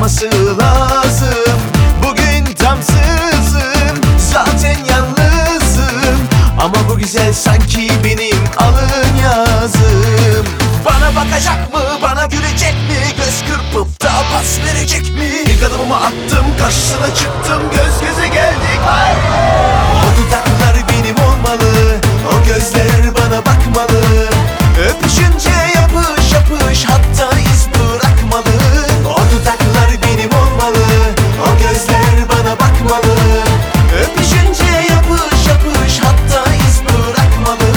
olması lazım. Bugün tamsızım, zaten yalnızım, ama bu güzel sanki benim alın yazım. Bana bakacak mı, bana gülecek mi, göz kırpıp da pas verecek mi? İlk adımımı attım, karşısına çıktım, göz göze geldik. O dudaklar benim olmalı, o gözler bana bakmalı. Öpüşünce yapış yapış, hatta iz bırakmalı. O dudaklar benim olmalı, o gözler bana bakmalı. Öpüşünce yapış yapış, hatta iz bırakmalı.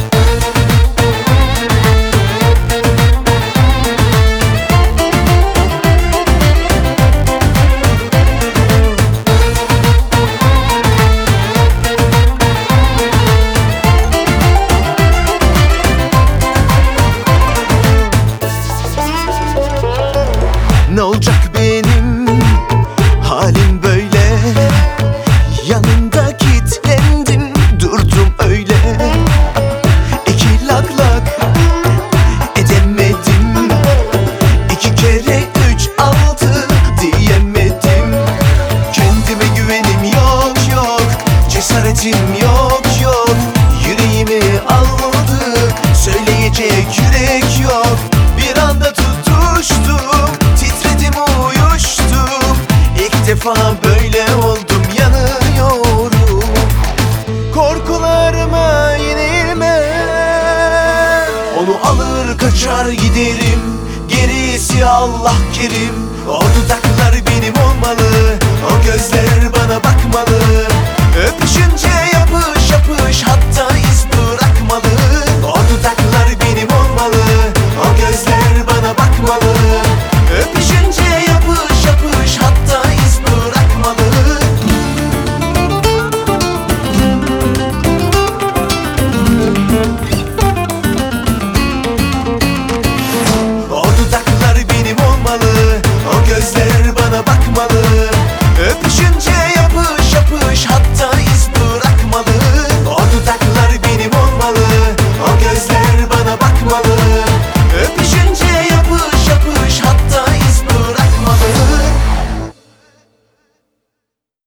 Ne olacak benim halim böyle? Yanında kilitlendim, durdum öyle. İki lak lak edemedim, iki kere üç altı diyemedim. Kendime güvenim yok yok, cesaretim yok yok. Yüreğimi aldı, söyleyecek yürek yok. Bir anda tutuştum, titredim, uyuştum. İlk defa böyle oldum, yanıyorum. Korkularıma yenilmem, onu alır kaçar giderim. Gerisi Allah kerim.